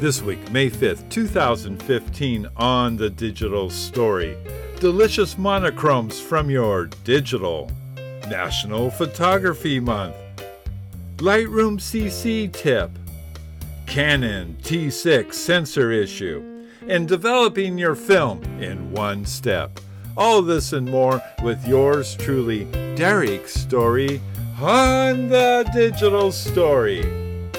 This week, May 5th, 2015, on The Digital Story. Delicious monochromes from your digital. National Photography Month. Lightroom CC tip. Canon T6 sensor issue. And developing your film in one step. All this and more with yours truly, Derek Story, on The Digital Story.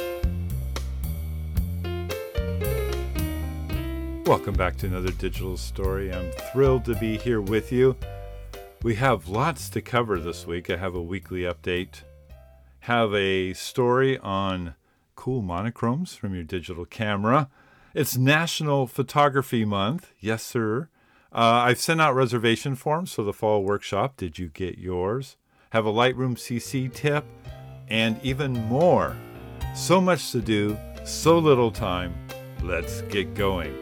Welcome back to another Digital Story. I'm thrilled to be here with you. We have lots to cover this week. I have a weekly update, have a story on cool monochromes from your digital camera. It's National Photography Month. Yes, sir. I've sent out reservation forms for the fall workshop. Did you get yours? Have a Lightroom CC tip and even more. So much to do, so little time. Let's get going.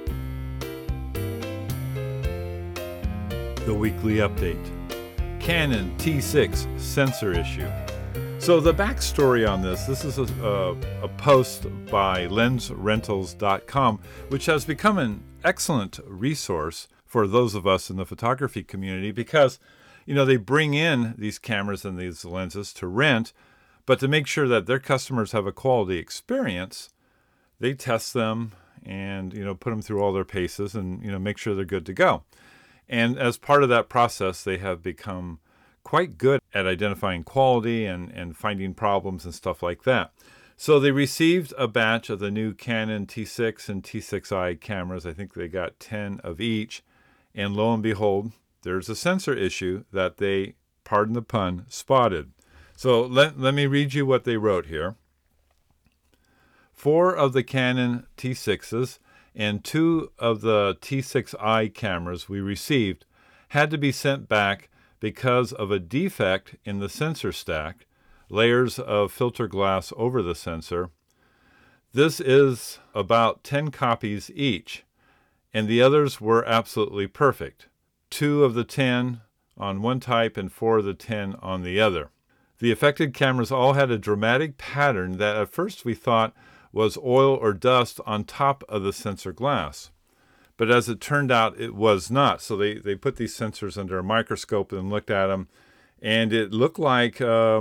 The weekly update. Canon T6 sensor issue. So the backstory on this is a post by lensrentals.com, which has become an excellent resource for those of us in the photography community because, they bring in these cameras and these lenses to rent, but to make sure that their customers have a quality experience, they test them and, put them through all their paces and, make sure they're good to go. And as part of that process, they have become quite good at identifying quality and finding problems and stuff like that. So they received a batch of the new Canon T6 and T6i cameras. I think they got 10 of each. And lo and behold, there's a sensor issue that they, pardon the pun, spotted. So let me read you what they wrote here. 4 of the Canon T6s and 2 of the T6i cameras we received had to be sent back because of a defect in the sensor stack, layers of filter glass over the sensor. This is about 10 copies each, and the others were absolutely perfect. 2 of the 10 on one type and 4 of the 10 on the other. The affected cameras all had a dramatic pattern that at first we thought was oil or dust on top of the sensor glass. But as it turned out, it was not. So they put these sensors under a microscope and looked at them, and it looked like,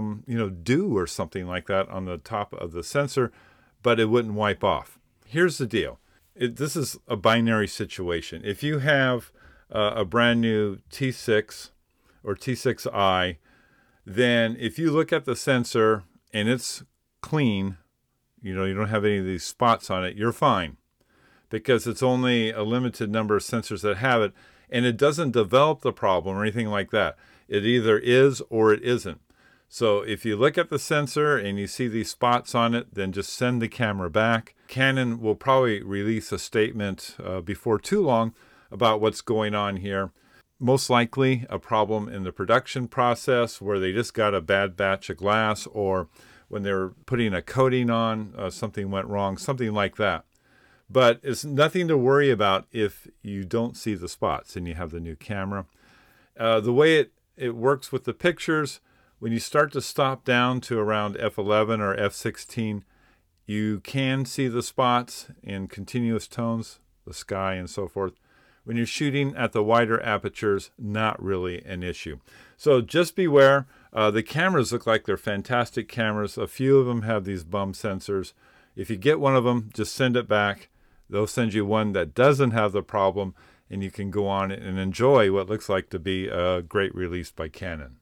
dew or something like that on the top of the sensor, but it wouldn't wipe off. Here's the deal. This is a binary situation. If you have a brand new T6 or T6i, then if you look at the sensor and it's clean, you don't have any of these spots on it, you're fine. Because it's only a limited number of sensors that have it, and it doesn't develop the problem or anything like that. It either is or it isn't. So if you look at the sensor and you see these spots on it, then just send the camera back. Canon will probably release a statement before too long about what's going on here. Most likely a problem in the production process where they just got a bad batch of glass, or when they were putting a coating on, something went wrong, something like that. But it's nothing to worry about if you don't see the spots and you have the new camera. The way it works with the pictures, when you start to stop down to around f11 or f16, you can see the spots in continuous tones, the sky and so forth. When you're shooting at the wider apertures, not really an issue. So just beware. The cameras look like they're fantastic cameras. A few of them have these bum sensors. If you get one of them, just send it back. They'll send you one that doesn't have the problem, and you can go on and enjoy what looks like to be a great release by Canon.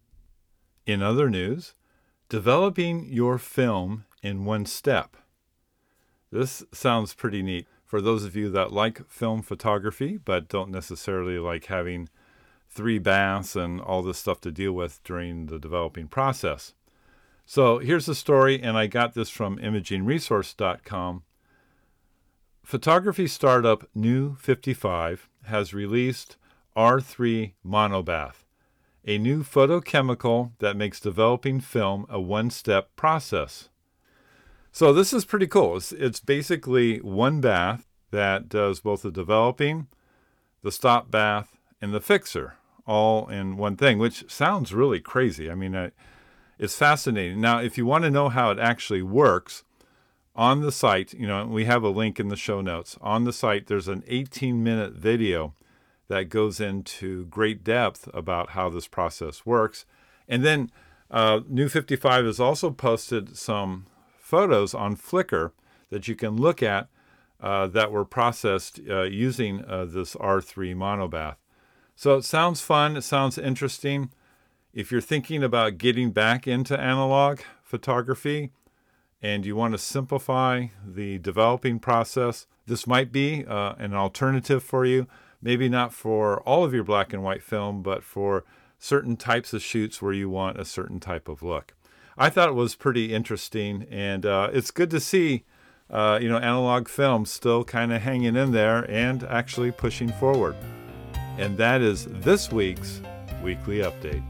In other news, developing your film in one step. This sounds pretty neat for those of you that like film photography, but don't necessarily like having 3 baths and all this stuff to deal with during the developing process. So here's the story, and I got this from imagingresource.com. Photography startup New 55 has released R3 Monobath, a new photochemical that makes developing film a one-step process. So this is pretty cool. It's basically one bath that does both the developing, the stop bath, and the fixer, all in one thing, which sounds really crazy. I mean, it's fascinating. Now, if you want to know how it actually works, On the site, we have a link in the show notes. On the site, there's an 18-minute video that goes into great depth about how this process works. And then New 55 has also posted some photos on Flickr that you can look at that were processed using this R3 monobath. So it sounds fun. It sounds interesting. If you're thinking about getting back into analog photography and you want to simplify the developing process, this might be an alternative for you. Maybe not for all of your black and white film, but for certain types of shoots where you want a certain type of look. I thought it was pretty interesting, and it's good to see analog film still kind of hanging in there and actually pushing forward. And that is this week's Weekly Update.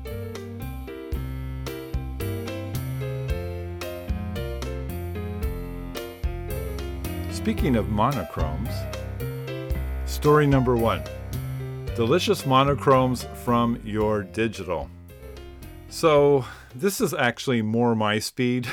Speaking of monochromes, story number 1. Delicious monochromes from your digital. So this is actually more my speed.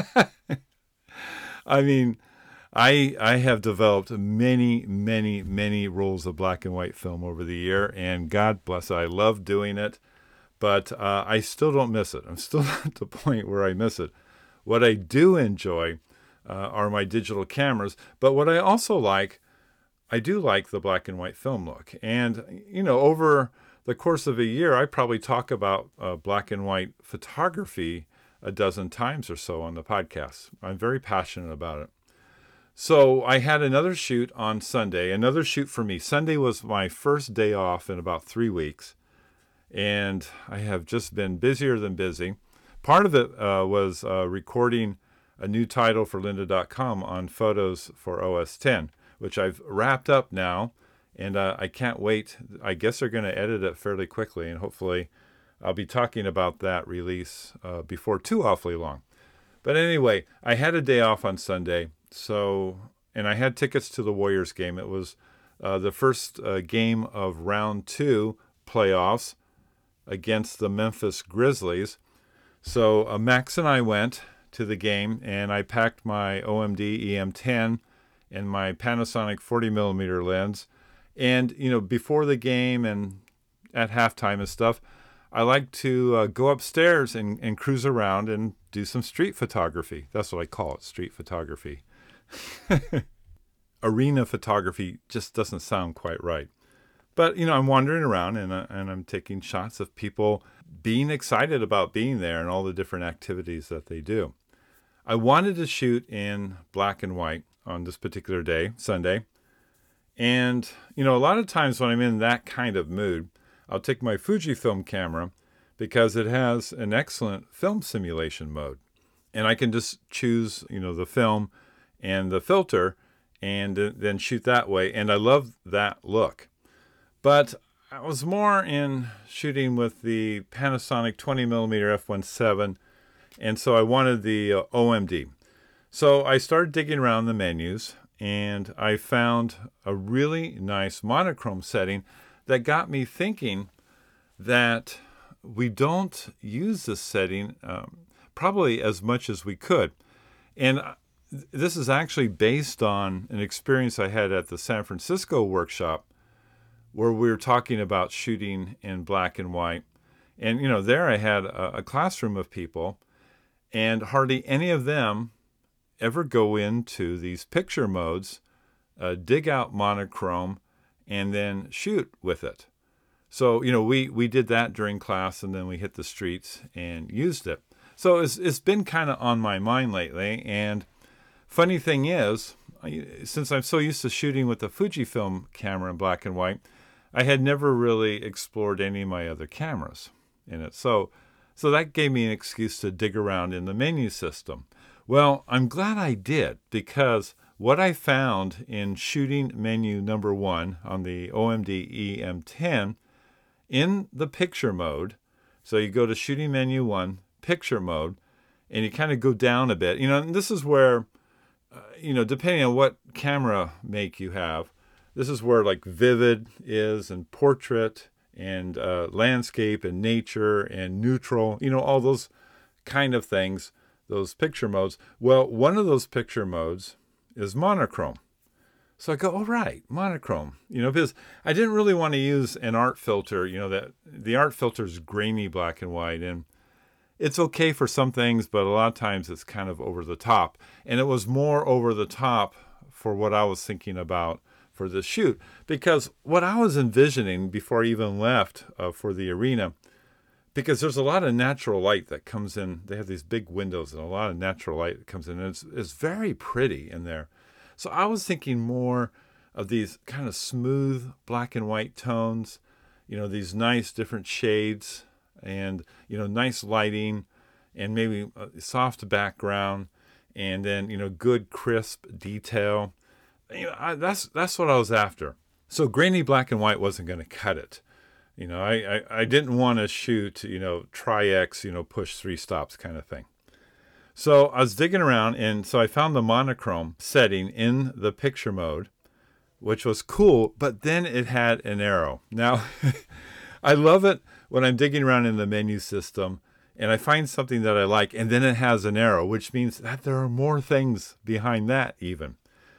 I mean, I have developed many rolls of black and white film over the year, and God bless it, I love doing it, but I still don't miss it. I'm still at the point where I miss it. What I do enjoy are my digital cameras, but what I also like, I do like the black and white film look. And, over the course of a year, I probably talk about black and white photography a dozen times or so on the podcast. I'm very passionate about it. So I had another shoot on Sunday, another shoot for me. Sunday was my first day off in about 3 weeks, and I have just been busier than busy. Part of it was recording a new title for lynda.com on photos for OS X, which I've wrapped up now, and I can't wait. I guess they're going to edit it fairly quickly, and hopefully I'll be talking about that release before too awfully long. But anyway, I had a day off on Sunday, and I had tickets to the Warriors game. It was the first game of round 2 playoffs against the Memphis Grizzlies. So Max and I went to the game, and I packed my OMD EM10 and my Panasonic 40mm lens. And, before the game and at halftime and stuff, I like to go upstairs and cruise around and do some street photography. That's what I call it, street photography. Arena photography just doesn't sound quite right. But, I'm wandering around and I'm taking shots of people being excited about being there and all the different activities that they do. I wanted to shoot in black and white on this particular day, Sunday. And, a lot of times when I'm in that kind of mood, I'll take my Fujifilm camera because it has an excellent film simulation mode. And I can just choose, the film and the filter and then shoot that way. And I love that look. But I was more in shooting with the Panasonic 20mm f1.7, and so I wanted the OMD. So I started digging around the menus, and I found a really nice monochrome setting that got me thinking that we don't use this setting probably as much as we could. And this is actually based on an experience I had at the San Francisco workshop where we were talking about shooting in black and white. And, there I had a classroom of people, and hardly any of them ever go into these picture modes, dig out monochrome, and then shoot with it. So, we did that during class, and then we hit the streets and used it. So it's been kind of on my mind lately. And funny thing is, since I'm so used to shooting with the Fujifilm camera in black and white, I had never really explored any of my other cameras in it. So that gave me an excuse to dig around in the menu system. Well, I'm glad I did, because what I found in shooting menu number 1 on the OMD EM10 in the picture mode, so you go to shooting menu 1, picture mode, and you kind of go down a bit. And this is where, depending on what camera make you have, this is where like vivid is, and portrait, and landscape, and nature, and neutral, all those kind of things. those picture modes. Well, one of those picture modes is monochrome. So I go, all right, monochrome, because I didn't really want to use an art filter, that the art filter is grainy black and white, and it's okay for some things, but a lot of times it's kind of over the top. And it was more over the top for what I was thinking about for this shoot, because what I was envisioning before I even left for the arena, because there's a lot of natural light that comes in. They have these big windows and a lot of natural light that comes in, and it's very pretty in there. So I was thinking more of these kind of smooth black and white tones, these nice different shades and, nice lighting and maybe a soft background and then, good crisp detail. That's what I was after. So grainy black and white wasn't going to cut it. I didn't want to shoot, tri-X, push 3 stops kind of thing. So I was digging around, and so I found the monochrome setting in the picture mode, which was cool, but then it had an arrow. Now, I love it when I'm digging around in the menu system, and I find something that I like, and then it has an arrow, which means that there are more things behind that even.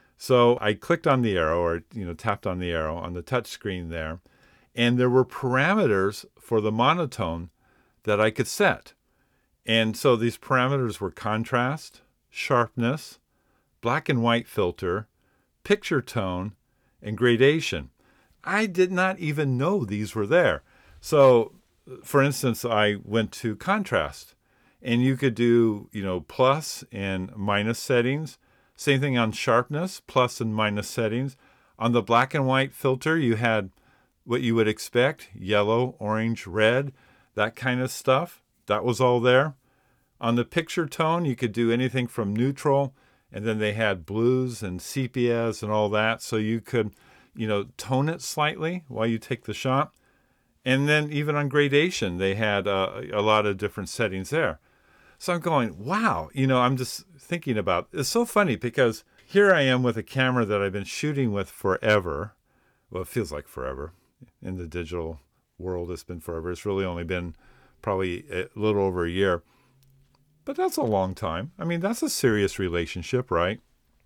So I clicked on the arrow, or tapped on the arrow on the touch screen there, and there were parameters for the monotone that I could set. And so these parameters were contrast, sharpness, black and white filter, picture tone, and gradation. I did not even know these were there. So, for instance, I went to contrast, and you could do, plus and minus settings. Same thing on sharpness, plus and minus settings. On the black and white filter, you had what you would expect, yellow, orange, red, that kind of stuff. That was all there. On the picture tone, you could do anything from neutral, and then they had blues and sepias and all that. So you could, tone it slightly while you take the shot. And then even on gradation, they had a lot of different settings there. So I'm going, wow, I'm just thinking about, it's so funny because here I am with a camera that I've been shooting with forever. Well, it feels like forever. In the digital world, it's been forever. It's really only been probably a little over a year. But that's a long time. I mean, that's a serious relationship, right?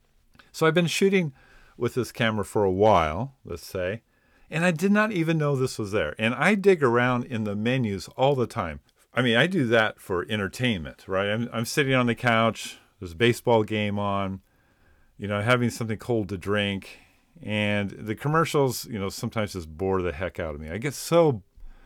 So I've been shooting with this camera for a while, let's say, and I did not even know this was there. And I dig around in the menus all the time. I mean, I do that for entertainment, right? I'm sitting on the couch, there's a baseball game on, having something cold to drink, and the commercials, sometimes just bore the heck out of me. I get so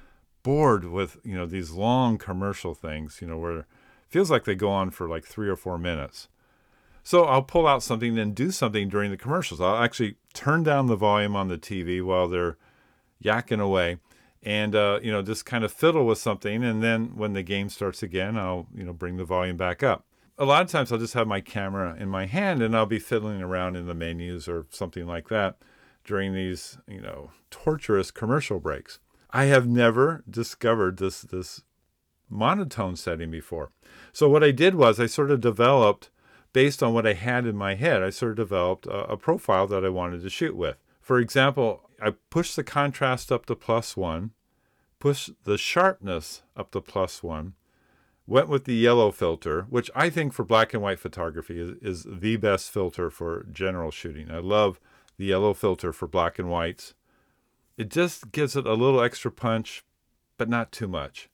bored with, these long commercial things, where it feels like they go on for like 3 or 4 minutes. So I'll pull out something and do something during the commercials. I'll actually turn down the volume on the TV while they're yakking away and, just kind of fiddle with something. And then when the game starts again, I'll, bring the volume back up. A lot of times I'll just have my camera in my hand and I'll be fiddling around in the menus or something like that during these, torturous commercial breaks. I have never discovered this monotone setting before. So what I did was I sort of developed, based on what I had in my head, I sort of developed a profile that I wanted to shoot with. For example, I pushed the contrast up to +1, pushed the sharpness up to +1, went with the yellow filter, which I think for black and white photography is the best filter for general shooting. I love the yellow filter for black and whites. It just gives it a little extra punch, but not too much.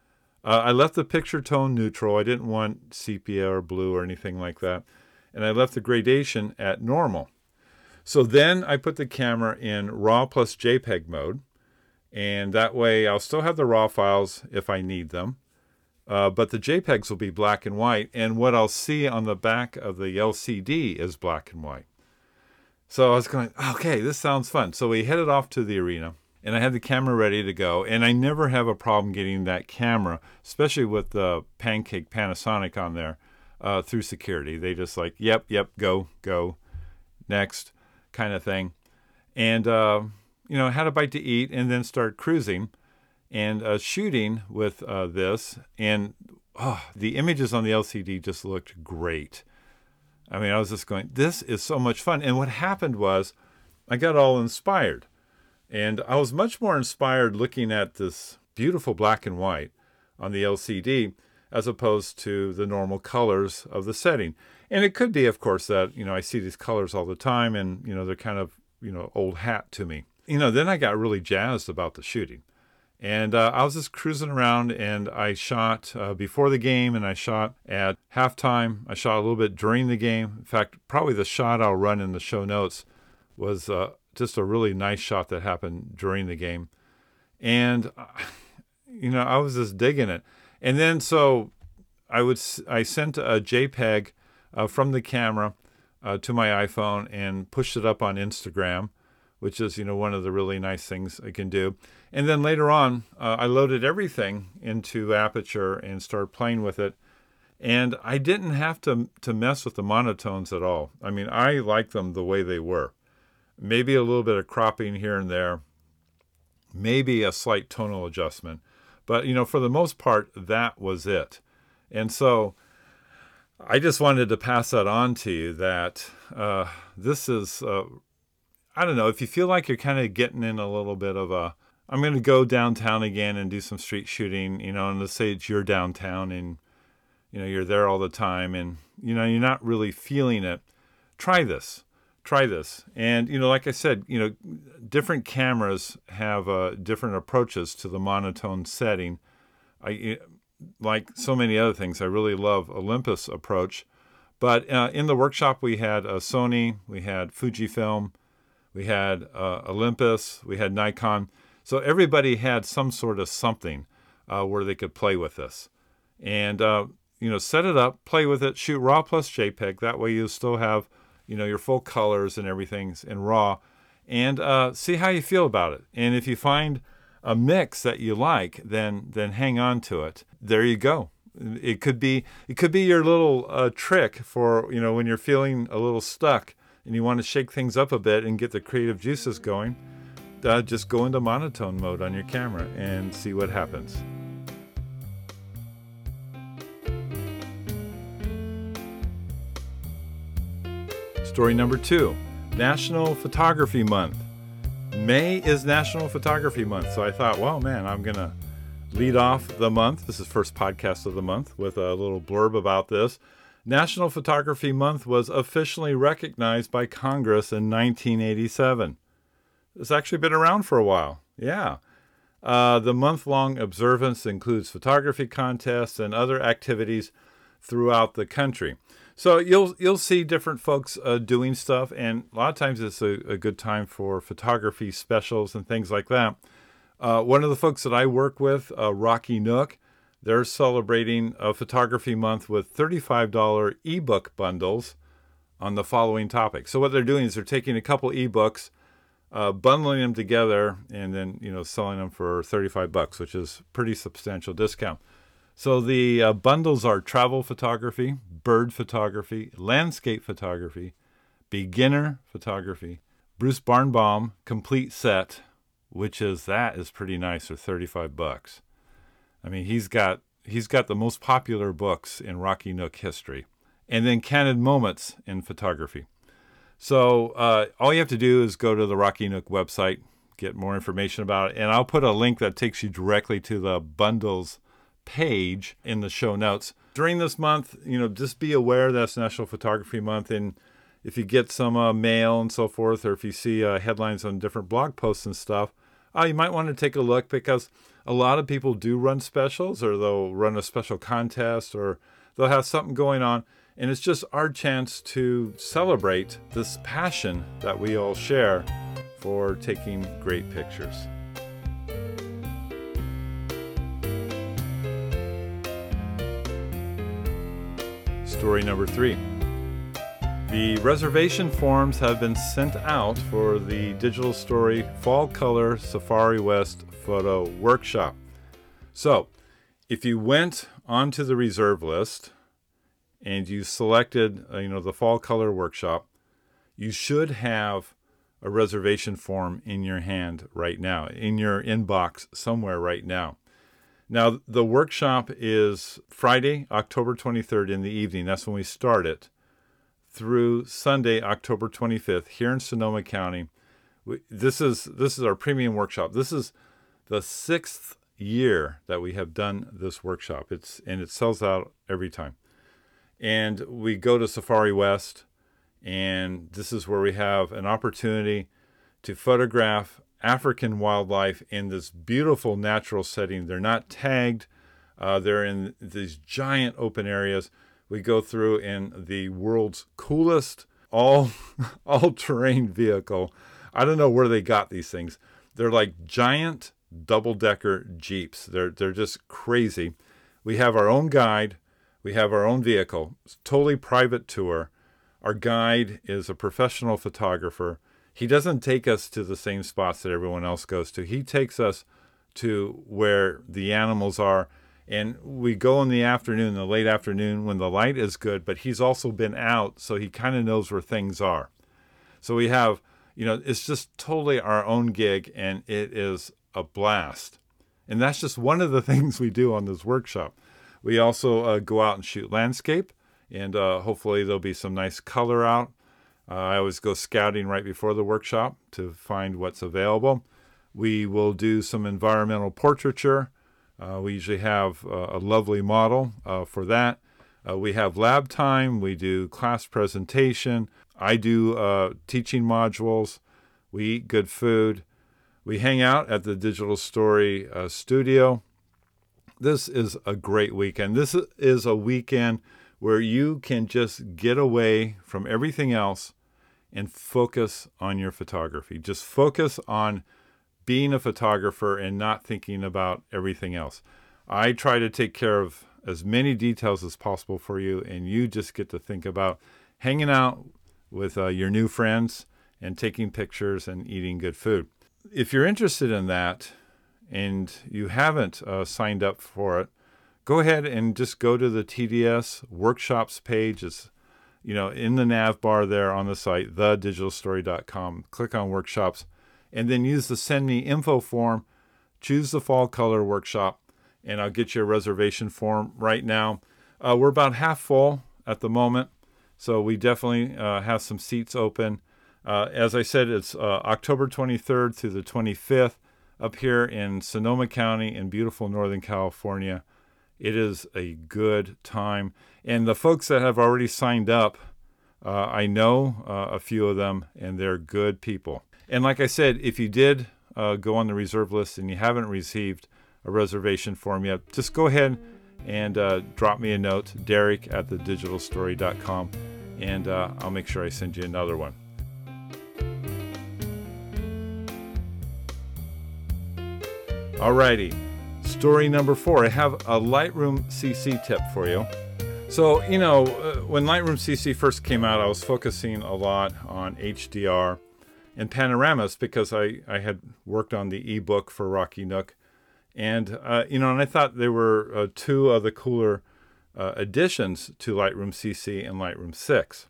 I left the picture tone neutral. I didn't want sepia or blue or anything like that. And I left the gradation at normal. So then I put the camera in RAW plus JPEG mode. And that way I'll still have the RAW files if I need them. But the JPEGs will be black and white. And what I'll see on the back of the LCD is black and white. So I was going, okay, this sounds fun. So we headed off to the arena. And I had the camera ready to go. And I never have a problem getting that camera, especially with the Pancake Panasonic on there, through security. They just like, yep, go, next kind of thing. And, had a bite to eat and then start cruising and shooting with this. And the images on the LCD just looked great. I mean, I was just going, this is so much fun. And what happened was I got all inspired. And I was much more inspired looking at this beautiful black and white on the LCD. as opposed to the normal colors of the setting. And it could be, of course, that, I see these colors all the time and, they're kind of, old hat to me. Then I got really jazzed about the shooting. And I was just cruising around, and I shot before the game, and I shot at halftime. I shot a little bit during the game. In fact, probably the shot I'll run in the show notes was just a really nice shot that happened during the game. And, I was just digging it. And then so I sent a JPEG from the camera to my iPhone and pushed it up on Instagram, which is, one of the really nice things I can do. And then later on, I loaded everything into Aperture and started playing with it. And I didn't have to mess with the monotones at all. I mean, I like them the way they were. Maybe a little bit of cropping here and there. Maybe a slight tonal adjustment. But, for the most part, that was it. And so I just wanted to pass that on to you that this is, I don't know, if you feel like you're kind of getting in a little bit of I'm going to go downtown again and do some street shooting, and let's say it's your downtown and, you're there all the time and, you're not really feeling it. Try this. And, like I said, different cameras have different approaches to the monotone setting. Like so many other things, I really love Olympus approach. But in the workshop, we had Sony, we had Fujifilm, we had Olympus, we had Nikon. So everybody had some sort of something where they could play with this. And, set it up, play with it, shoot RAW plus JPEG. That way you still have, your full colors and everything's in RAW. And see how you feel about it. And if you find a mix that you like, then hang on to it. There you go. It could be your little trick for, when you're feeling a little stuck and you want to shake things up a bit and get the creative juices going. Just go into monotone mode on your camera and see what happens. Story number 2, National Photography Month. May is National Photography Month, so I thought, well, man, I'm going to lead off the month. This is first podcast of the month with a little blurb about this. National Photography Month was officially recognized by Congress in 1987. It's actually been around for a while. Yeah. The month-long observance includes photography contests and other activities throughout the country. So you'll see different folks doing stuff, and a lot of times it's a good time for photography specials and things like that. One of the folks that I work with, Rocky Nook, they're celebrating a photography month with $35 ebook bundles on the following topics. So what they're doing is they're taking a couple ebooks, bundling them together, and then selling them for $35, which is a pretty substantial discount. So the bundles are travel photography, bird photography, landscape photography, beginner photography, Bruce Barnbaum complete set, that is pretty nice for $35. I mean, he's got the most popular books in Rocky Nook history, and then candid moments in photography. So all you have to do is go to the Rocky Nook website, get more information about it, and I'll put a link that takes you directly to the bundles page in the show notes. During this month, just be aware that's National Photography Month, and if you get some mail and so forth, or if you see headlines on different blog posts and stuff, you might want to take a look, because a lot of people do run specials, or they'll run a special contest, or they'll have something going on, and it's just our chance to celebrate this passion that we all share for taking great pictures. Story number 3. The reservation forms have been sent out for the Digital Story Fall Color Safari West Photo Workshop. So, if you went onto the reserve list and you selected, the Fall Color Workshop, you should have a reservation form in your hand right now, in your inbox somewhere right now. Now, the workshop is Friday, October 23rd in the evening. That's when we start it, through Sunday, October 25th, here in Sonoma County. This is our premium workshop. This is the 6th year that we have done this workshop. It sells out every time. And we go to Safari West, and this is where we have an opportunity to photograph African wildlife in this beautiful natural setting. They're not tagged. They're in these giant open areas. We go through in the world's coolest all-terrain vehicle. I don't know where they got these things. They're like giant double-decker Jeeps. They're just crazy. We have our own guide. We have our own vehicle. It's a totally private tour. Our guide is a professional photographer. He doesn't take us to the same spots that everyone else goes to. He takes us to where the animals are. And we go in the afternoon, the late afternoon, when the light is good, but he's also been out, so he kind of knows where things are. So we have, it's just totally our own gig, and it is a blast. And that's just one of the things we do on this workshop. We also go out and shoot landscape, and hopefully there'll be some nice color out. I always go scouting right before the workshop to find what's available. We will do some environmental portraiture. We usually have a lovely model for that. We have lab time. We do class presentation. I do teaching modules. We eat good food. We hang out at the Digital Story studio. This is a great weekend. This is a weekend where you can just get away from everything else and focus on your photography. Just focus on being a photographer and not thinking about everything else. I try to take care of as many details as possible for you, and you just get to think about hanging out with your new friends and taking pictures and eating good food. If you're interested in that and you haven't signed up for it, go ahead and just go to the TDS workshops page. It's in the nav bar there on the site, thedigitalstory.com. Click on workshops, and then use the send me info form. Choose the fall color workshop, and I'll get you a reservation form right now. We're about half full at the moment, so we definitely have some seats open. As I said, it's October 23rd through the 25th up here in Sonoma County in beautiful Northern California. It is a good time. And the folks that have already signed up, I know a few of them, and they're good people. And like I said, if you did go on the reserve list and you haven't received a reservation form yet, just go ahead and drop me a note, Derek@thedigitalstory.com, and I'll make sure I send you another one. Alrighty, story number 4. I have a Lightroom CC tip for you. So, when Lightroom CC first came out, I was focusing a lot on HDR and panoramas because I had worked on the ebook for Rocky Nook. And, and I thought there were two of the cooler additions to Lightroom CC and Lightroom 6.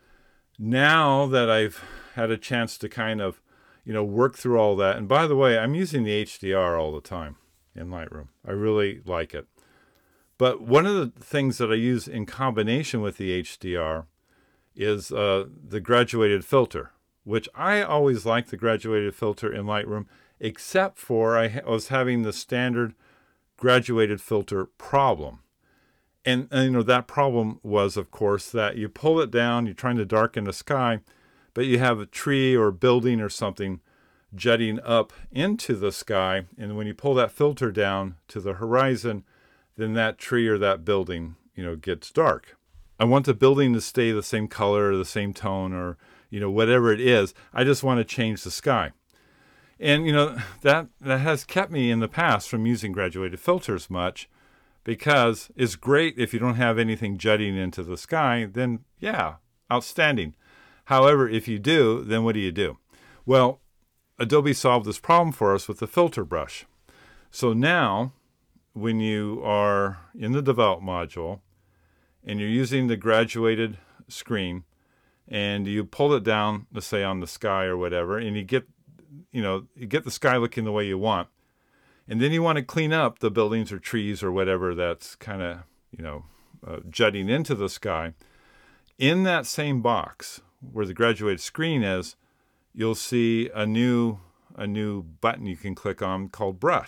Now that I've had a chance to kind of, work through all that. And by the way, I'm using the HDR all the time in Lightroom. I really like it. But one of the things that I use in combination with the HDR is the graduated filter, which I always like the graduated filter in Lightroom, except for I was having the standard graduated filter problem. And that problem was, of course, that you pull it down, you're trying to darken the sky, but you have a tree or building or something jutting up into the sky. And when you pull that filter down to the horizon, then that tree or that building, gets dark. I want the building to stay the same color or the same tone or, whatever it is. I just want to change the sky. And, that has kept me in the past from using graduated filters much, because it's great if you don't have anything jutting into the sky, then yeah, outstanding. However, if you do, then what do? Well, Adobe solved this problem for us with the filter brush. So now, when you are in the Develop module and you're using the graduated screen and you pull it down, let's say on the sky or whatever, and you get the sky looking the way you want, and then you want to clean up the buildings or trees or whatever that's kind of, jutting into the sky. In that same box where the graduated screen is, you'll see a new button you can click on called Brush.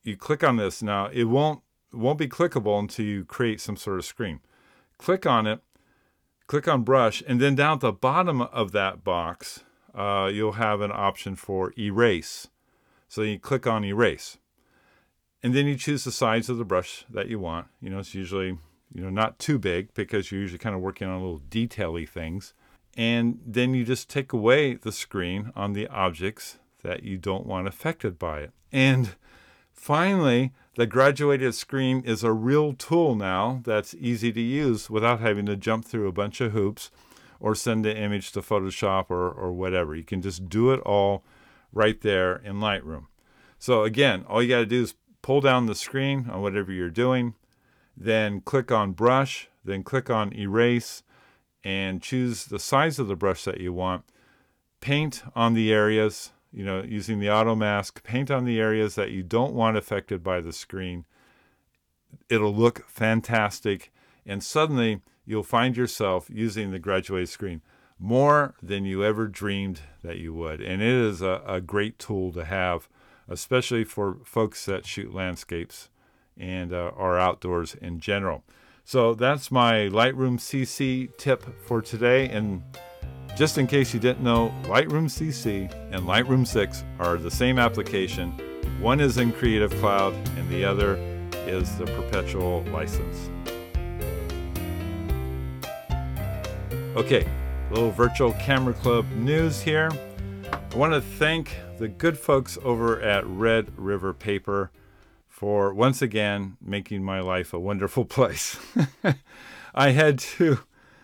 you click on this. Now, it won't be clickable until you create some sort of screen. Click on it, click on brush, and then down at the bottom of that box, you'll have an option for erase. So you click on erase. And then you choose the size of the brush that you want. It's usually, not too big because you're usually kind of working on little detail-y things. And then you just take away the screen on the objects that you don't want affected by it. And finally, the graduated screen is a real tool now that's easy to use without having to jump through a bunch of hoops or send the image to Photoshop or whatever. You can just do it all right there in Lightroom. So again, all you got to do is pull down the screen on whatever you're doing, then click on brush, then click on erase, and choose the size of the brush that you want. Paint on the areas, using the auto mask, paint on the areas that you don't want affected by the screen. It'll look fantastic, and suddenly you'll find yourself using the graduated screen more than you ever dreamed that you would. And it is a great tool to have, especially for folks that shoot landscapes and are outdoors in general. So that's my Lightroom CC tip for today. And just in case you didn't know, Lightroom CC and Lightroom 6 are the same application. One is in Creative Cloud and the other is the perpetual license. Okay, a little Virtual Camera Club news here. I want to thank the good folks over at Red River Paper for once again making my life a wonderful place. I had to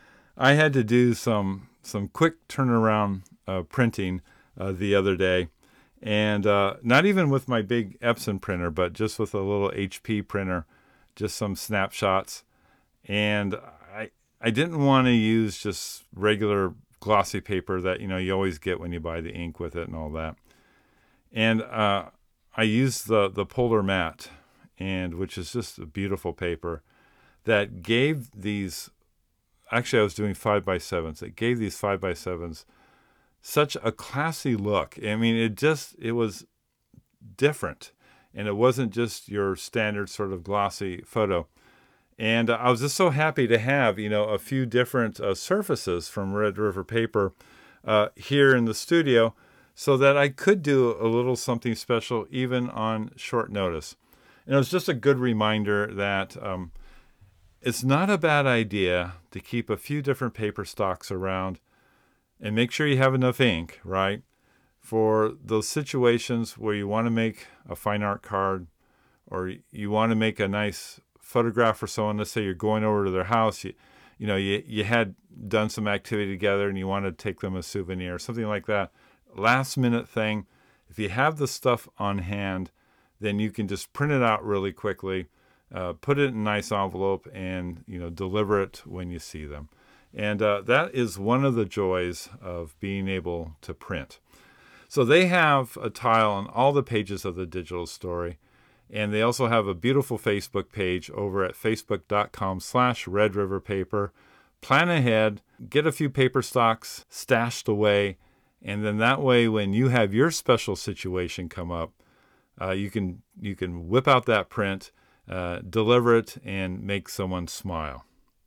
do some quick turnaround printing the other day, and not even with my big Epson printer, but just with a little HP printer, just some snapshots. And I didn't want to use just regular glossy paper that you always get when you buy the ink with it and all that. And I used the Polar Matte, which is just a beautiful paper that gave these. Actually, I was doing 5x7s. It gave these 5x7s such a classy look. I mean, it was different, and it wasn't just your standard sort of glossy photo. And I was just so happy to have, a few different surfaces from Red River Paper here in the studio so that I could do a little something special even on short notice. And it was just a good reminder that it's not a bad idea to keep a few different paper stocks around and make sure you have enough ink, right? For those situations where you want to make a fine art card or you want to make a nice photograph for someone. Let's say you're going over to their house, you had done some activity together and you want to take them a souvenir or something like that. Last minute thing. If you have the stuff on hand, then you can just print it out really quickly, put it in a nice envelope, and deliver it when you see them. And that is one of the joys of being able to print. So they have a tile on all the pages of the digital story. And they also have a beautiful Facebook page over at facebook.com/Red River Paper. Plan ahead, get a few paper stocks stashed away, and then that way when you have your special situation come up, you can whip out that print, deliver it, and make someone smile.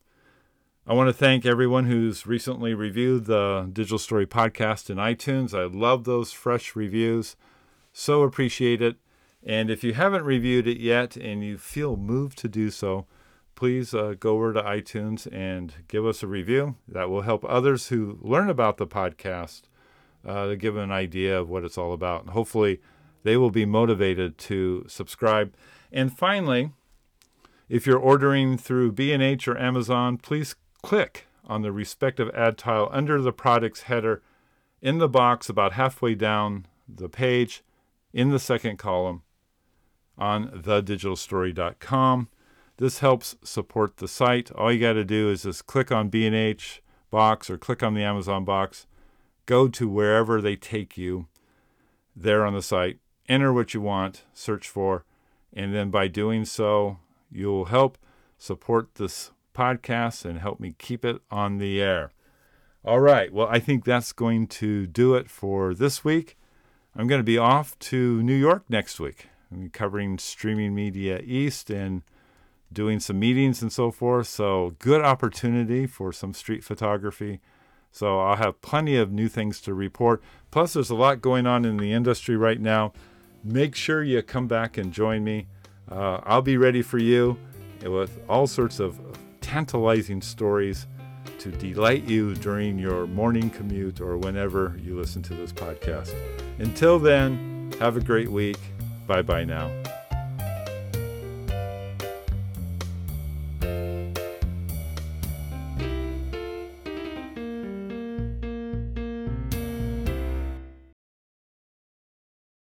I want to thank everyone who's recently reviewed the Digital Story Podcast in iTunes. I love those fresh reviews. So appreciate it. And if you haven't reviewed it yet and you feel moved to do so, please go over to iTunes and give us a review. That will help others who learn about the podcast to give an idea of what it's all about. And hopefully they will be motivated to subscribe. And finally, if you're ordering through B&H or Amazon, please click on the respective ad tile under the product's header in the box about halfway down the page in the second column on thedigitalstory.com. This helps support the site. All you got to do is just click on B&H box or click on the Amazon box, go to wherever they take you there on the site, enter what you want, search for, and then by doing so, you'll help support this podcast and help me keep it on the air. All right. Well, I think that's going to do it for this week. I'm going to be off to New York next week, covering Streaming Media East and doing some meetings and so forth. So good opportunity for some street photography. So I'll have plenty of new things to report. Plus, there's a lot going on in the industry right now. Make sure you come back and join me. I'll be ready for you with all sorts of tantalizing stories to delight you during your morning commute or whenever you listen to this podcast. Until then, have a great week. Bye-bye now.